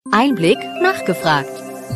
Einblick nachgefragt.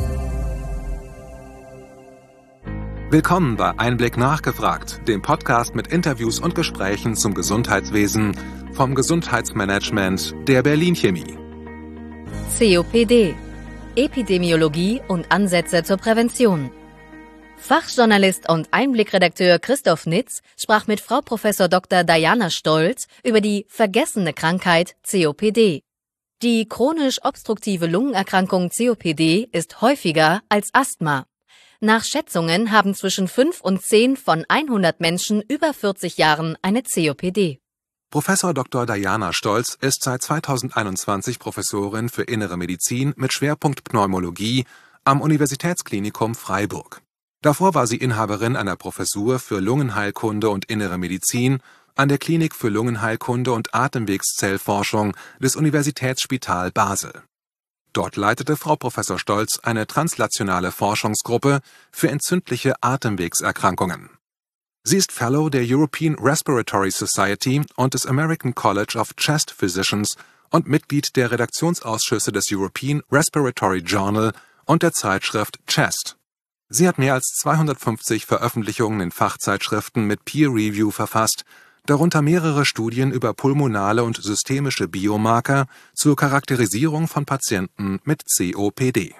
Willkommen bei Einblick nachgefragt, dem Podcast mit Interviews und Gesprächen zum Gesundheitswesen vom Gesundheitsmanagement der Berlin Chemie. COPD. Epidemiologie und Ansätze zur Prävention. Fachjournalist und Einblickredakteur Christoph Nitz sprach mit Frau Prof. Dr. Diana Stolz über die vergessene Krankheit COPD. Die chronisch obstruktive Lungenerkrankung COPD ist häufiger als Asthma. Nach Schätzungen haben zwischen 5 und 10 von 100 Menschen über 40 Jahren eine COPD. Professor Dr. Diana Stolz ist seit 2021 Professorin für Innere Medizin mit Schwerpunkt Pneumologie am Universitätsklinikum Freiburg. Davor war sie Inhaberin einer Professur für Lungenheilkunde und Innere Medizin an der Klinik für Lungenheilkunde und Atemwegszellforschung des Universitätsspital Basel. Dort leitete Frau Professor Stolz eine translationale Forschungsgruppe für entzündliche Atemwegserkrankungen. Sie ist Fellow der European Respiratory Society und des American College of Chest Physicians und Mitglied der Redaktionsausschüsse des European Respiratory Journal und der Zeitschrift Chest. Sie hat mehr als 250 Veröffentlichungen in Fachzeitschriften mit Peer Review verfasst, darunter mehrere Studien über pulmonale und systemische Biomarker zur Charakterisierung von Patienten mit COPD.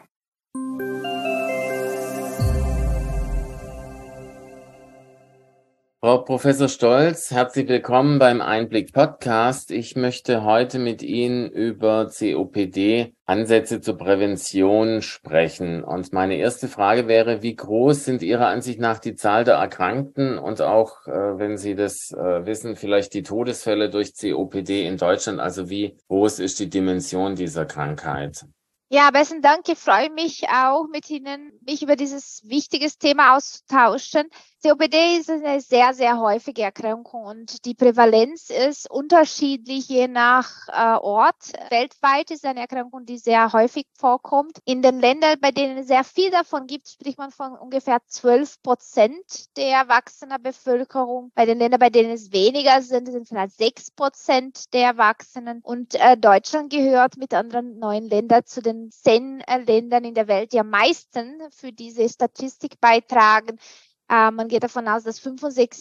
Frau Professor Stolz, herzlich willkommen beim Einblick Podcast. Ich möchte heute mit Ihnen über COPD, Ansätze zur Prävention sprechen. Und meine erste Frage wäre, wie groß sind Ihrer Ansicht nach die Zahl der Erkrankten und auch, wenn Sie das wissen, vielleicht die Todesfälle durch COPD in Deutschland? Also wie groß ist die Dimension dieser Krankheit? Ja, besten Dank. Ich freue mich auch mit Ihnen, mich über dieses wichtige Thema auszutauschen. COPD ist eine sehr, sehr häufige Erkrankung und die Prävalenz ist unterschiedlich je nach Ort. Weltweit ist eine Erkrankung, die sehr häufig vorkommt. In den Ländern, bei denen es sehr viel davon gibt, spricht man von ungefähr 12% der erwachsenen Bevölkerung. Bei den Ländern, bei denen es weniger sind vielleicht 6% der Erwachsenen. Und Deutschland gehört mit anderen 9 Ländern zu den 10 Ländern in der Welt, die am meisten für diese Statistik beitragen. Man geht davon aus, dass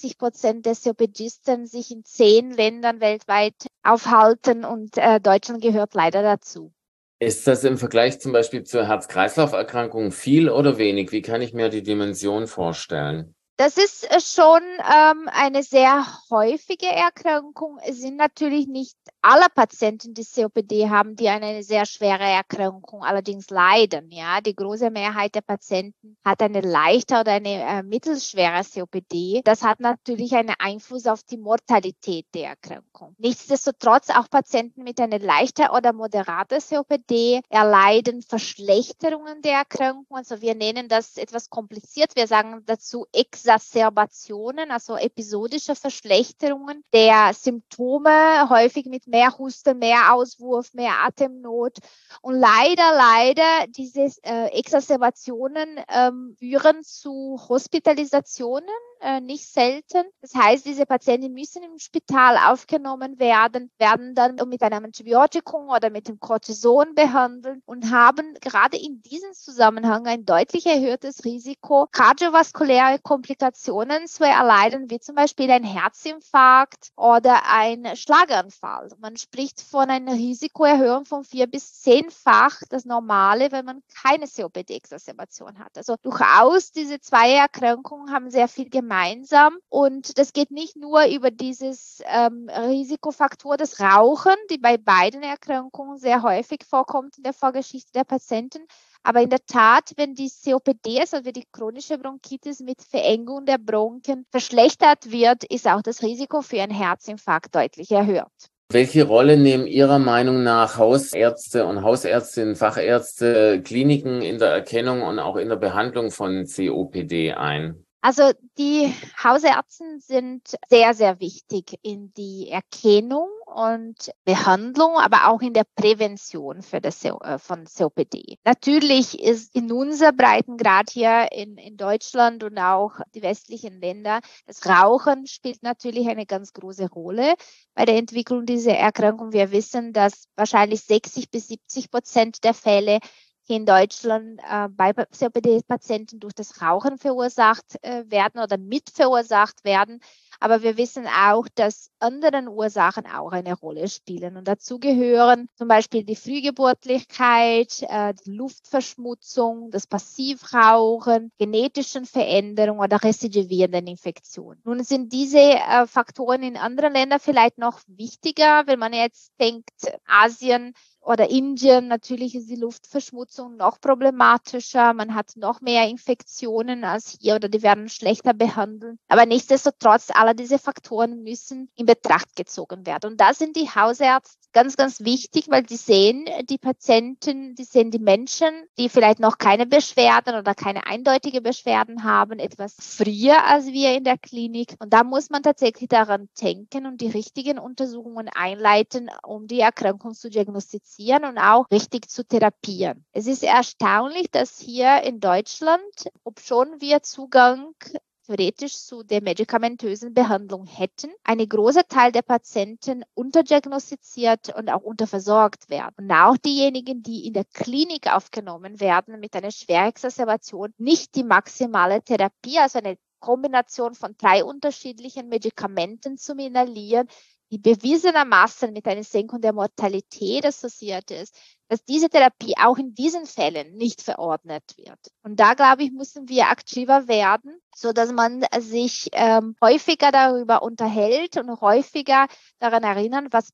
65% der COPDisten sich in 10 Ländern weltweit aufhalten und Deutschland gehört leider dazu. Ist das im Vergleich zum Beispiel zur Herz-Kreislauf-Erkrankung viel oder wenig? Wie kann ich mir die Dimension vorstellen? Das ist schon eine sehr häufige Erkrankung. Es sind natürlich nicht alle Patienten, die COPD haben, die eine sehr schwere Erkrankung allerdings leiden. Ja, die große Mehrheit der Patienten hat eine leichte oder eine mittelschwere COPD. Das hat natürlich einen Einfluss auf die Mortalität der Erkrankung. Nichtsdestotrotz auch Patienten mit einer leichten oder moderaten COPD erleiden Verschlechterungen der Erkrankung. Also wir nennen das etwas kompliziert. Wir sagen dazu Exacerbationen, also episodische Verschlechterungen der Symptome, häufig mit mehr Husten, mehr Auswurf, mehr Atemnot. Und leider, diese Exacerbationen führen zu Hospitalisationen, nicht selten. Das heißt, diese Patienten müssen im Spital aufgenommen werden dann mit einem Antibiotikum oder mit dem Cortison behandelt und haben gerade in diesem Zusammenhang ein deutlich erhöhtes Risiko, kardiovaskuläre Komplikationen zu erleiden, wie zum Beispiel ein Herzinfarkt oder ein Schlaganfall. Man spricht von einer Risikoerhöhung von 4- bis 10-fach das Normale, wenn man keine COPD-Exacerbation hat. Also durchaus diese 2 Erkrankungen haben sehr viel gemeinsam und das geht nicht nur über dieses Risikofaktor des Rauchen, die bei beiden Erkrankungen sehr häufig vorkommt in der Vorgeschichte der Patienten, aber in der Tat, wenn die COPD, also die chronische Bronchitis mit Verengung der Bronchien verschlechtert wird, ist auch das Risiko für einen Herzinfarkt deutlich erhöht. Welche Rolle nehmen Ihrer Meinung nach Hausärzte und Hausärztinnen, Fachärzte, Kliniken in der Erkennung und auch in der Behandlung von COPD ein? Also die Hausärzte sind sehr, sehr wichtig in die Erkennung und Behandlung, aber auch in der Prävention von COPD. Natürlich ist in unserer Breitengrad hier in Deutschland und auch die westlichen Länder, das Rauchen spielt natürlich eine ganz große Rolle bei der Entwicklung dieser Erkrankung. Wir wissen, dass wahrscheinlich 60-70% der Fälle hier in Deutschland bei COPD-Patienten durch das Rauchen verursacht werden oder mitverursacht werden. Aber wir wissen auch, dass andere Ursachen auch eine Rolle spielen. Und dazu gehören zum Beispiel die Frühgeburtlichkeit, die Luftverschmutzung, das Passivrauchen, genetischen Veränderungen oder recidivierenden Infektionen. Nun sind diese Faktoren in anderen Ländern vielleicht noch wichtiger, wenn man jetzt denkt, Asien oder Indien, natürlich ist die Luftverschmutzung noch problematischer. Man hat noch mehr Infektionen als hier oder die werden schlechter behandelt. Aber nichtsdestotrotz, alle diese Faktoren müssen in Betracht gezogen werden. Und da sind die Hausärzte ganz, ganz wichtig, weil die sehen die Patienten, die sehen die Menschen, die vielleicht noch keine Beschwerden oder keine eindeutige Beschwerden haben, etwas früher als wir in der Klinik. Und da muss man tatsächlich daran denken und die richtigen Untersuchungen einleiten, um die Erkrankung zu diagnostizieren und auch richtig zu therapieren. Es ist erstaunlich, dass hier in Deutschland, obschon wir Zugang theoretisch zu der medikamentösen Behandlung hätten, ein großer Teil der Patienten unterdiagnostiziert und auch unterversorgt werden. Und auch diejenigen, die in der Klinik aufgenommen werden mit einer Schwerexazerbation, nicht die maximale Therapie, also eine Kombination von 3 unterschiedlichen Medikamenten zu inhalieren, die bewiesenermaßen mit einer Senkung der Mortalität assoziiert ist, dass diese Therapie auch in diesen Fällen nicht verordnet wird. Und da, glaube ich, müssen wir aktiver werden, so dass man sich häufiger darüber unterhält und häufiger daran erinnern, was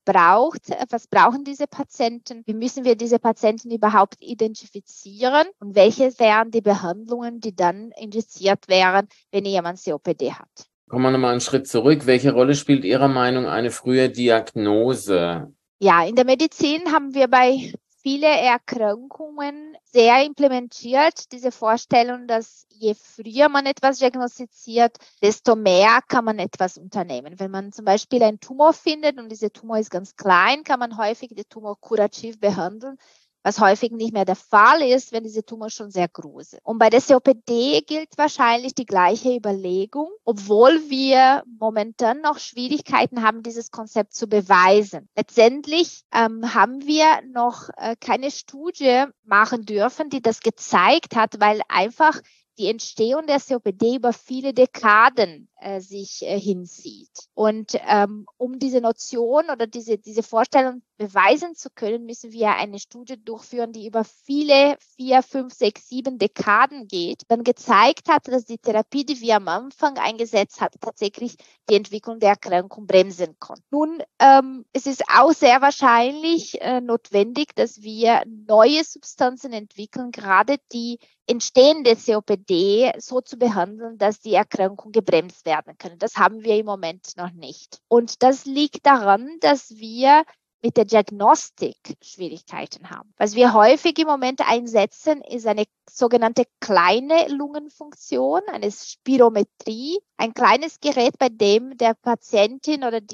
brauchen diese Patienten, wie müssen wir diese Patienten überhaupt identifizieren und welche wären die Behandlungen, die dann indiziert wären, wenn jemand COPD hat. Kommen wir nochmal einen Schritt zurück. Welche Rolle spielt Ihrer Meinung eine frühe Diagnose? Ja, in der Medizin haben wir bei vielen Erkrankungen sehr implementiert diese Vorstellung, dass je früher man etwas diagnostiziert, desto mehr kann man etwas unternehmen. Wenn man zum Beispiel einen Tumor findet und dieser Tumor ist ganz klein, kann man häufig den Tumor kurativ behandeln, was häufig nicht mehr der Fall ist, wenn diese Tumor schon sehr groß ist. Und bei der COPD gilt wahrscheinlich die gleiche Überlegung, obwohl wir momentan noch Schwierigkeiten haben, dieses Konzept zu beweisen. Letztendlich haben wir noch keine Studie machen dürfen, die das gezeigt hat, weil einfach die Entstehung der COPD über viele Dekaden sich hinzieht. Und um diese Notion oder diese Vorstellung beweisen zu können, müssen wir eine Studie durchführen, die über viele 4, 5, 6, 7 Dekaden geht, dann gezeigt hat, dass die Therapie, die wir am Anfang eingesetzt hat, tatsächlich die Entwicklung der Erkrankung bremsen konnte. Nun, es ist auch sehr wahrscheinlich notwendig, dass wir neue Substanzen entwickeln, gerade die entstehende COPD so zu behandeln, dass die Erkrankung gebremst werden kann. Das haben wir im Moment noch nicht. Und das liegt daran, dass wir mit der Diagnostik Schwierigkeiten haben. Was wir häufig im Moment einsetzen, ist eine sogenannte kleine Lungenfunktion, eine Spirometrie, ein kleines Gerät, bei dem der Patientin oder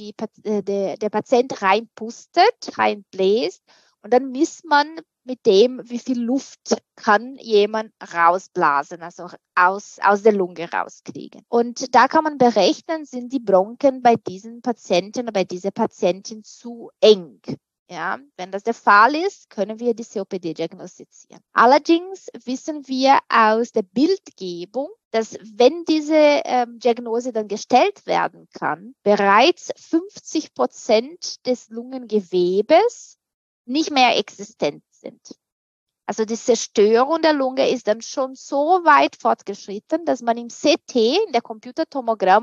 der Patient reinpustet, reinbläst und dann misst man mit dem, wie viel Luft kann jemand rausblasen, also aus der Lunge rauskriegen. Und da kann man berechnen, sind die Bronchien bei diesen Patienten oder bei dieser Patientin zu eng. Ja, wenn das der Fall ist, können wir die COPD diagnostizieren. Allerdings wissen wir aus der Bildgebung, dass wenn diese Diagnose dann gestellt werden kann, bereits 50% des Lungengewebes nicht mehr existent sind. Also die Zerstörung der Lunge ist dann schon so weit fortgeschritten, dass man im CT, in der Computertomogramm,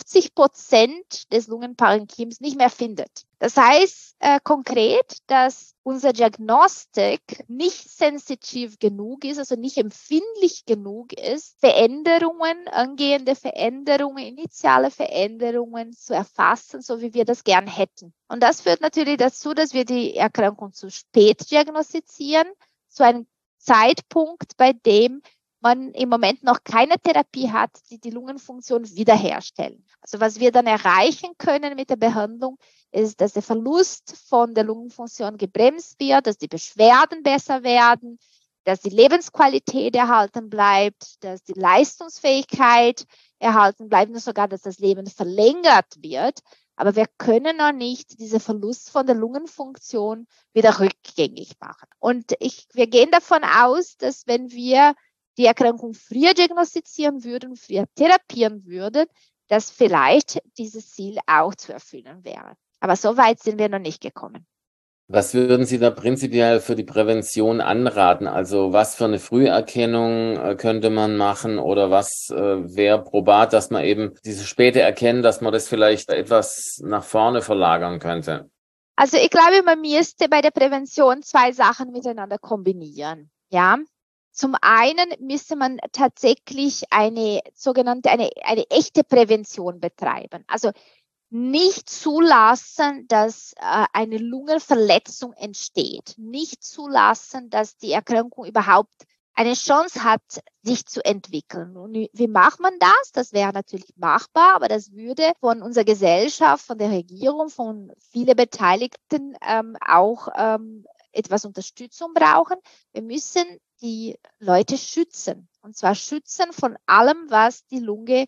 50% des Lungenparenchym's nicht mehr findet. Das heißt konkret, dass unsere Diagnostik nicht sensitiv genug ist, also nicht empfindlich genug ist, angehende Veränderungen, initiale Veränderungen zu erfassen, so wie wir das gern hätten. Und das führt natürlich dazu, dass wir die Erkrankung zu spät diagnostizieren, zu einem Zeitpunkt, bei dem man im Moment noch keine Therapie hat, die die Lungenfunktion wiederherstellen. Also was wir dann erreichen können mit der Behandlung, ist, dass der Verlust von der Lungenfunktion gebremst wird, dass die Beschwerden besser werden, dass die Lebensqualität erhalten bleibt, dass die Leistungsfähigkeit erhalten bleibt und sogar, dass das Leben verlängert wird. Aber wir können noch nicht diesen Verlust von der Lungenfunktion wieder rückgängig machen. Und wir gehen davon aus, dass wenn wir die Erkrankung früher diagnostizieren würden, früher therapieren würden, dass vielleicht dieses Ziel auch zu erfüllen wäre. Aber so weit sind wir noch nicht gekommen. Was würden Sie da prinzipiell für die Prävention anraten? Also was für eine Früherkennung könnte man machen oder was wäre probat, dass man eben diese späte Erkennen, dass man das vielleicht etwas nach vorne verlagern könnte? Also ich glaube, man müsste bei der Prävention 2 Sachen miteinander kombinieren. Ja. Zum einen müsste man tatsächlich eine echte Prävention betreiben. Also nicht zulassen, dass eine Lungenverletzung entsteht. Nicht zulassen, dass die Erkrankung überhaupt eine Chance hat, sich zu entwickeln. Und wie macht man das? Das wäre natürlich machbar, aber das würde von unserer Gesellschaft, von der Regierung, von vielen Beteiligten auch etwas Unterstützung brauchen. Wir müssen die Leute schützen. Und zwar schützen von allem, was die Lunge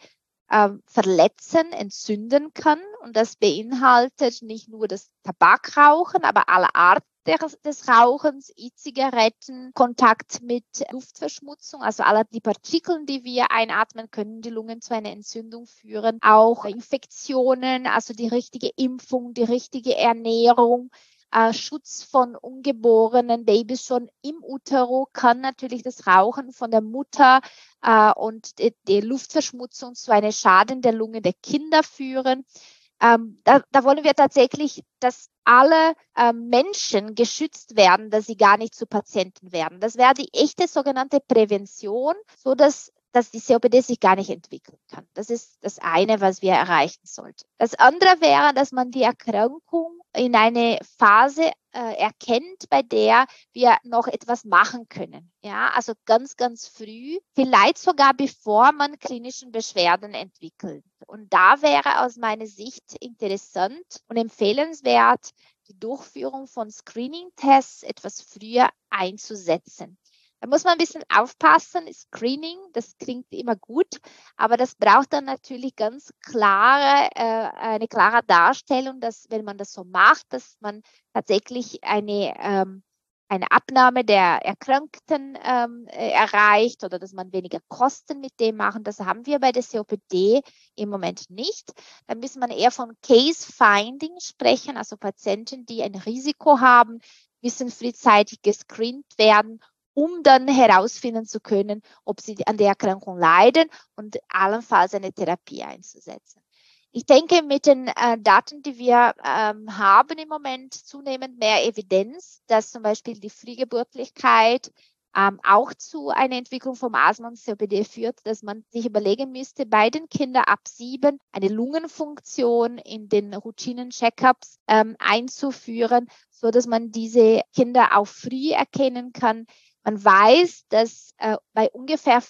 verletzen, entzünden kann. Und das beinhaltet nicht nur das Tabakrauchen, aber alle Arten des Rauchens, E-Zigaretten, Kontakt mit Luftverschmutzung, also alle die Partikel, die wir einatmen, können die Lungen zu einer Entzündung führen. Auch Infektionen, also die richtige Impfung, die richtige Ernährung, Schutz von ungeborenen Babys schon im Utero kann natürlich das Rauchen von der Mutter und die Luftverschmutzung zu einem Schaden der Lunge der Kinder führen. Da wollen wir tatsächlich, dass alle Menschen geschützt werden, dass sie gar nicht zu Patienten werden. Das wäre die echte sogenannte Prävention, so dass die COPD sich gar nicht entwickeln kann. Das ist das eine, was wir erreichen sollten. Das andere wäre, dass man die Erkrankung in eine Phase erkennt, bei der wir noch etwas machen können. Ja, also ganz, ganz früh, vielleicht sogar bevor man klinischen Beschwerden entwickelt. Und da wäre aus meiner Sicht interessant und empfehlenswert, die Durchführung von Screening-Tests etwas früher einzusetzen. Da muss man ein bisschen aufpassen. Screening, das klingt immer gut, aber das braucht dann natürlich ganz eine klare Darstellung, dass wenn man das so macht, dass man tatsächlich eine Abnahme der Erkrankten erreicht oder dass man weniger Kosten mit dem machen. Das haben wir bei der COPD im Moment nicht. Da muss man eher von Case Finding sprechen, also Patienten, die ein Risiko haben, müssen frühzeitig gescreent werden, um dann herausfinden zu können, ob sie an der Erkrankung leiden und allenfalls eine Therapie einzusetzen. Ich denke, mit den Daten, die wir haben im Moment, zunehmend mehr Evidenz, dass zum Beispiel die Frühgeburtlichkeit auch zu einer Entwicklung vom Asthma und COPD führt, dass man sich überlegen müsste, bei den Kindern ab 7 eine Lungenfunktion in den Routinen-Checkups einzuführen, so dass man diese Kinder auch früh erkennen kann. Man weiß, dass bei ungefähr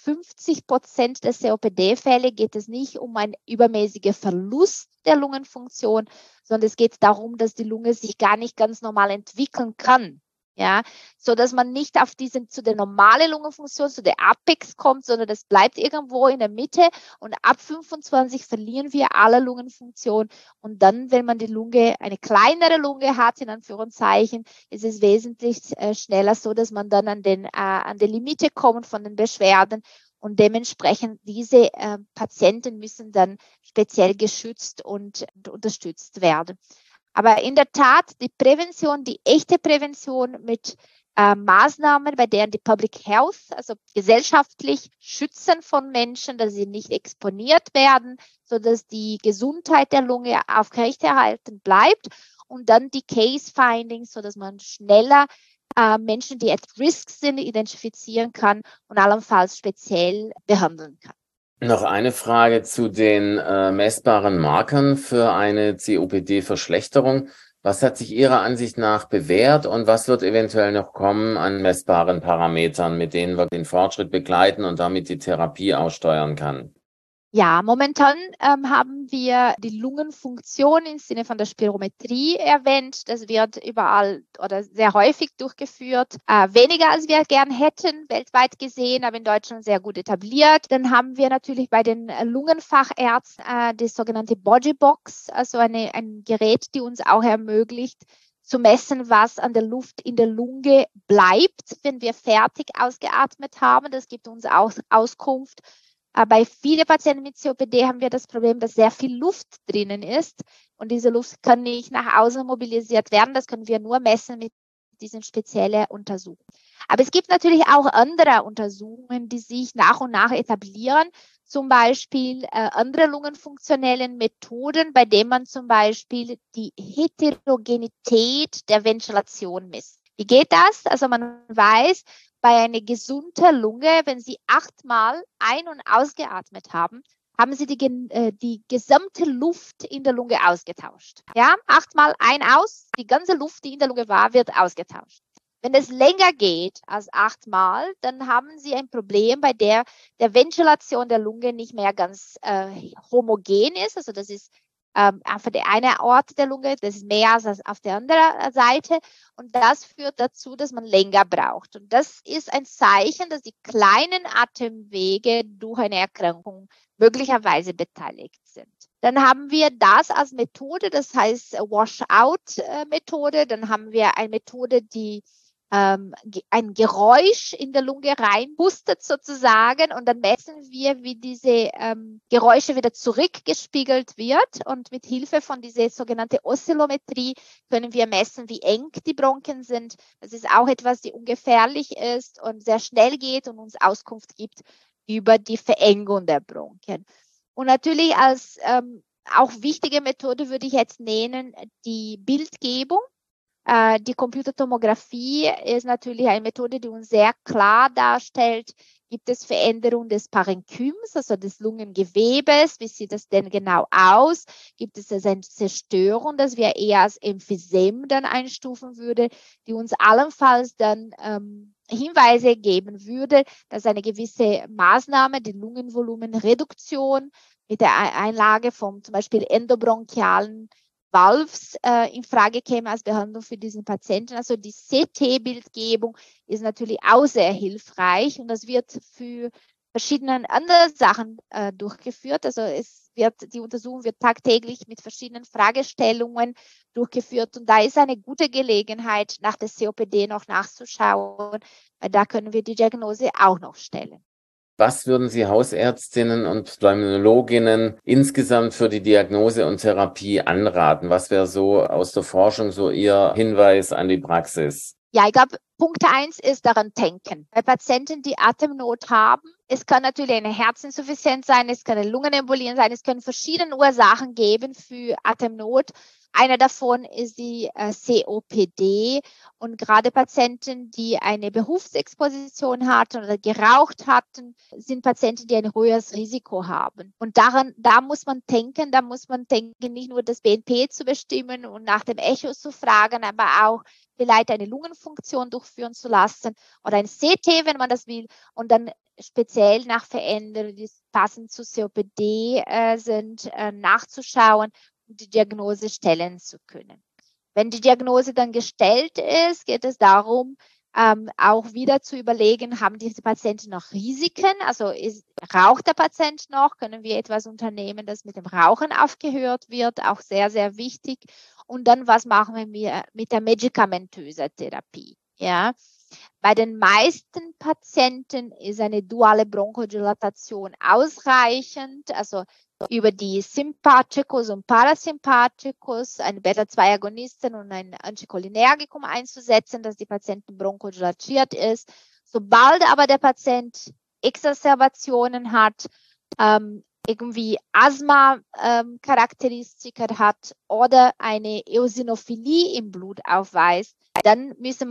50% der COPD-Fälle geht es nicht um einen übermäßigen Verlust der Lungenfunktion, sondern es geht darum, dass die Lunge sich gar nicht ganz normal entwickeln kann. Ja, so dass man nicht zu der normalen Lungenfunktion, zu der Apex kommt, sondern das bleibt irgendwo in der Mitte und ab 25 verlieren wir alle Lungenfunktion und dann, wenn man die Lunge, eine kleinere Lunge hat, in Anführungszeichen, ist es wesentlich schneller so, dass man dann an die Limite kommt von den Beschwerden und dementsprechend diese Patienten müssen dann speziell geschützt und unterstützt werden. Aber in der Tat, die Prävention, die echte Prävention mit Maßnahmen, bei denen die Public Health, also gesellschaftlich Schützen von Menschen, dass sie nicht exponiert werden, sodass die Gesundheit der Lunge aufrechterhalten bleibt und dann die Case Findings, sodass man schneller Menschen, die at risk sind, identifizieren kann und allenfalls speziell behandeln kann. Noch eine Frage zu den messbaren Markern für eine COPD-Verschlechterung. Was hat sich Ihrer Ansicht nach bewährt und was wird eventuell noch kommen an messbaren Parametern, mit denen wir den Fortschritt begleiten und damit die Therapie aussteuern kann? Ja, momentan haben wir die Lungenfunktion im Sinne von der Spirometrie erwähnt. Das wird überall oder sehr häufig durchgeführt. Weniger als wir gern hätten, weltweit gesehen, aber in Deutschland sehr gut etabliert. Dann haben wir natürlich bei den Lungenfachärzten die sogenannte Bodybox, also ein Gerät, die uns auch ermöglicht, zu messen, was an der Luft in der Lunge bleibt, wenn wir fertig ausgeatmet haben. Das gibt uns auch Auskunft. Bei vielen Patienten mit COPD haben wir das Problem, dass sehr viel Luft drinnen ist und diese Luft kann nicht nach außen mobilisiert werden. Das können wir nur messen mit diesen speziellen Untersuchungen. Aber es gibt natürlich auch andere Untersuchungen, die sich nach und nach etablieren, zum Beispiel andere lungenfunktionellen Methoden, bei denen man zum Beispiel die Heterogenität der Ventilation misst. Wie geht das? Also man weiß, bei einer gesunden Lunge, wenn Sie 8-mal ein- und ausgeatmet haben, haben Sie die gesamte Luft in der Lunge ausgetauscht. Ja, 8-mal ein aus, die ganze Luft, die in der Lunge war, wird ausgetauscht. Wenn es länger geht als 8-mal, dann haben Sie ein Problem, bei der Ventilation der Lunge nicht mehr ganz homogen ist. Also das ist einfach der eine Ort der Lunge, das ist mehr als auf der anderen Seite. Und das führt dazu, dass man länger braucht. Und das ist ein Zeichen, dass die kleinen Atemwege durch eine Erkrankung möglicherweise beteiligt sind. Dann haben wir das als Methode, das heißt Washout-Methode. Dann haben wir eine Methode, die ein Geräusch in der Lunge reinpustet sozusagen und dann messen wir, wie diese Geräusche wieder zurückgespiegelt wird und mit Hilfe von dieser sogenannten Oszillometrie können wir messen, wie eng die Bronchien sind. Das ist auch etwas, die ungefährlich ist und sehr schnell geht und uns Auskunft gibt über die Verengung der Bronchien. Und natürlich als auch wichtige Methode würde ich jetzt nennen, die Bildgebung. Die Computertomographie ist natürlich eine Methode, die uns sehr klar darstellt, gibt es Veränderungen des Parenchyms, also des Lungengewebes, wie sieht das denn genau aus? Gibt es also eine Zerstörung, das wir eher als Emphysem dann einstufen würde, die uns allenfalls dann Hinweise geben würde, dass eine gewisse Maßnahme, die Lungenvolumenreduktion mit der Einlage von zum Beispiel endobronchialen Valves in Frage käme als Behandlung für diesen Patienten. Also die CT-Bildgebung ist natürlich auch sehr hilfreich und das wird für verschiedene andere Sachen durchgeführt. Also die Untersuchung wird tagtäglich mit verschiedenen Fragestellungen durchgeführt und da ist eine gute Gelegenheit, nach der COPD noch nachzuschauen, weil da können wir die Diagnose auch noch stellen. Was würden Sie Hausärztinnen und Pneumologinnen insgesamt für die Diagnose und Therapie anraten? Was wäre so aus der Forschung so Ihr Hinweis an die Praxis? Ja, ich glaube, Punkt 1 ist daran denken. Bei Patienten, die Atemnot haben, es kann natürlich eine Herzinsuffizienz sein, es kann eine Lungenembolien sein, es können verschiedene Ursachen geben für Atemnot. Einer davon ist die COPD und gerade Patienten, die eine Berufsexposition hatten oder geraucht hatten, sind Patienten, die ein höheres Risiko haben. Und da muss man denken, nicht nur das BNP zu bestimmen und nach dem Echo zu fragen, aber auch vielleicht eine Lungenfunktion durchführen zu lassen oder ein CT, wenn man das will, und dann speziell nach Veränderungen, die passend zu COPD sind, nachzuschauen und die Diagnose stellen zu können. Wenn die Diagnose dann gestellt ist, geht es darum, auch wieder zu überlegen, haben diese Patienten noch Risiken? Also raucht der Patient noch? Können wir etwas unternehmen, dass mit dem Rauchen aufgehört wird? Auch sehr, sehr wichtig. Und dann, was machen wir mit der medikamentösen Therapie? Ja. Bei den meisten Patienten ist eine duale Bronchodilatation ausreichend, also über die Sympathikus und Parasympathikus, ein Beta-2-Agonisten und ein Anticholinergikum einzusetzen, dass die Patienten bronchodilatiert ist. Sobald aber der Patient Exacerbationen hat, irgendwie Asthma-Charakteristika hat oder eine Eosinophilie im Blut aufweist, dann müssen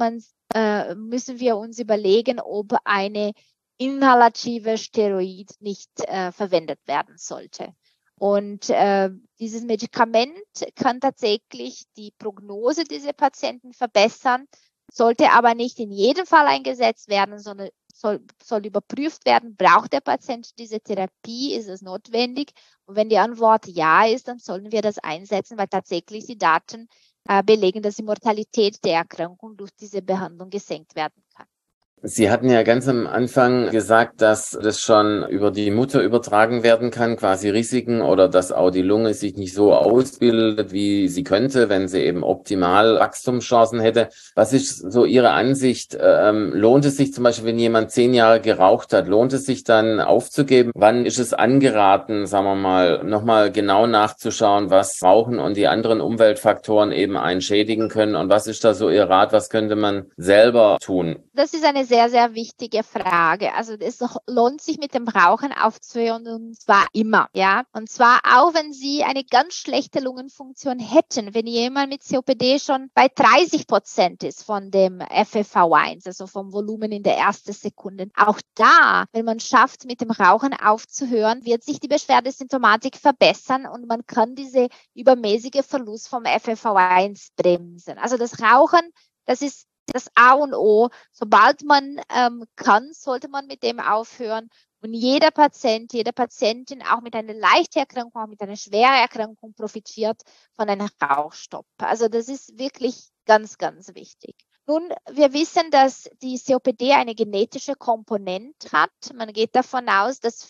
wir uns überlegen, ob eine inhalative Steroid nicht verwendet werden sollte. Und dieses Medikament kann tatsächlich die Prognose dieser Patienten verbessern, sollte aber nicht in jedem Fall eingesetzt werden, sondern soll überprüft werden, braucht der Patient diese Therapie, ist es notwendig? Und wenn die Antwort ja ist, dann sollen wir das einsetzen, weil tatsächlich die Daten belegen, dass die Mortalität der Erkrankung durch diese Behandlung gesenkt werden kann. Sie hatten ja ganz am Anfang gesagt, dass das schon über die Mutter übertragen werden kann, quasi Risiken, oder dass auch die Lunge sich nicht so ausbildet, wie sie könnte, wenn sie eben optimal Wachstumschancen hätte. Was ist so Ihre Ansicht? Lohnt es sich zum Beispiel, wenn jemand 10 Jahre geraucht hat, lohnt es sich dann aufzugeben? Wann ist es angeraten, sagen wir mal, nochmal genau nachzuschauen, was Rauchen und die anderen Umweltfaktoren eben einen schädigen können? Und was ist da so Ihr Rat? Was könnte man selber tun? Das ist eine sehr, sehr wichtige Frage. Also es lohnt sich, mit dem Rauchen aufzuhören, und zwar immer, ja. Und zwar auch, wenn Sie eine ganz schlechte Lungenfunktion hätten. Wenn jemand mit COPD schon bei 30% ist von dem FEV1, also vom Volumen in der ersten Sekunde. Auch da, wenn man schafft, mit dem Rauchen aufzuhören, wird sich die Beschwerdesymptomatik verbessern und man kann diese übermäßige Verlust vom FEV1 bremsen. Also das Rauchen, das ist das A und O. Sobald man kann, sollte man mit dem aufhören. Und jeder Patient, jede Patientin, auch mit einer leichten Erkrankung, auch mit einer schweren Erkrankung, profitiert von einem Rauchstopp. Also das ist wirklich ganz, ganz wichtig. Nun, wir wissen, dass die COPD eine genetische Komponente hat. Man geht davon aus, dass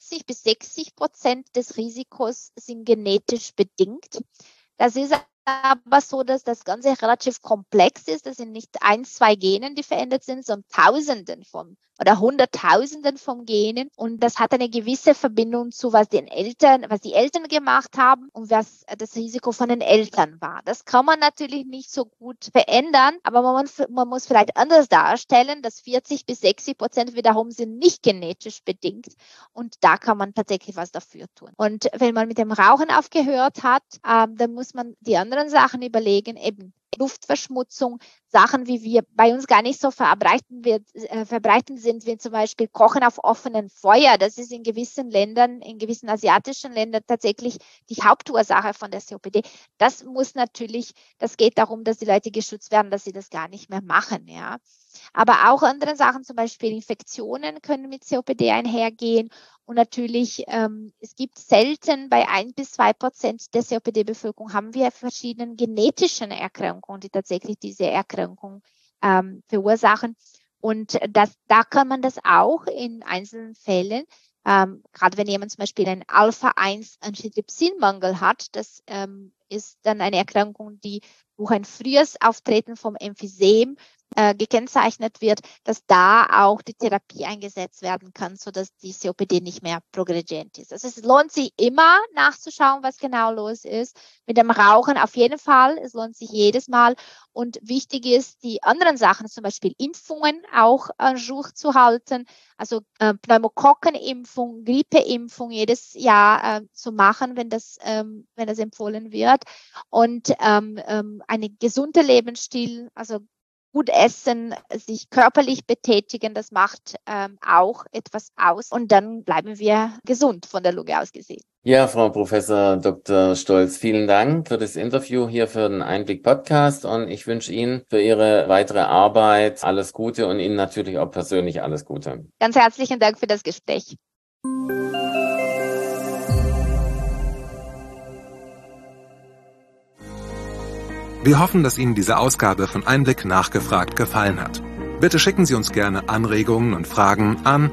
40-60% des Risikos sind genetisch bedingt. Das ist aber so, dass das Ganze relativ komplex ist. Das sind nicht 1, 2 Genen, die verändert sind, sondern Tausenden oder Hunderttausenden von Genen. Und das hat eine gewisse Verbindung zu, was die Eltern gemacht haben und was das Risiko von den Eltern war. Das kann man natürlich nicht so gut verändern, aber man muss vielleicht anders darstellen, dass 40-60% wiederum sind nicht genetisch bedingt. Und da kann man tatsächlich was dafür tun. Und wenn man mit dem Rauchen aufgehört hat, dann muss man die anderen Sachen überlegen, eben Luftverschmutzung, Sachen, wie wir bei uns gar nicht so verbreitet sind, wie zum Beispiel Kochen auf offenem Feuer. Das ist in gewissen Ländern, in gewissen asiatischen Ländern tatsächlich die Hauptursache von der COPD. Das geht darum, dass die Leute geschützt werden, dass sie das gar nicht mehr machen, ja. Aber auch andere Sachen, zum Beispiel Infektionen, können mit COPD einhergehen. Und natürlich, es gibt selten bei 1-2% der COPD-Bevölkerung haben wir verschiedene genetische Erkrankungen, die tatsächlich diese Erkrankung verursachen. Und da kann man das auch in einzelnen Fällen, gerade wenn jemand zum Beispiel einen Alpha-1-Antitrypsinmangel hat, das ist dann eine Erkrankung, die durch ein frühes Auftreten vom Emphysem gekennzeichnet wird, dass da auch die Therapie eingesetzt werden kann, sodass die COPD nicht mehr progredient ist. Also es lohnt sich immer nachzuschauen, was genau los ist. Mit dem Rauchen auf jeden Fall, es lohnt sich jedes Mal. Und wichtig ist, die anderen Sachen, zum Beispiel Impfungen, auch en jour zu halten. Also Pneumokokkenimpfung, Grippeimpfung jedes Jahr zu machen, wenn das empfohlen wird. Und einen gesunden Lebensstil, also gut essen, sich körperlich betätigen, das macht auch etwas aus. Und dann bleiben wir gesund von der Lunge aus gesehen. Ja, Frau Professor Dr. Stolz, vielen Dank für das Interview hier für den Einblick-Podcast. Und ich wünsche Ihnen für Ihre weitere Arbeit alles Gute und Ihnen natürlich auch persönlich alles Gute. Ganz herzlichen Dank für das Gespräch. Wir hoffen, dass Ihnen diese Ausgabe von Einblick nachgefragt gefallen hat. Bitte schicken Sie uns gerne Anregungen und Fragen an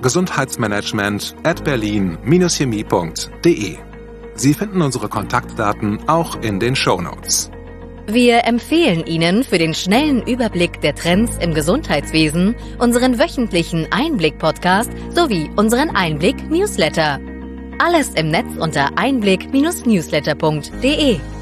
gesundheitsmanagement@berlin-chemie.de. Sie finden unsere Kontaktdaten auch in den Shownotes. Wir empfehlen Ihnen für den schnellen Überblick der Trends im Gesundheitswesen unseren wöchentlichen Einblick-Podcast sowie unseren Einblick-Newsletter. Alles im Netz unter einblick-newsletter.de.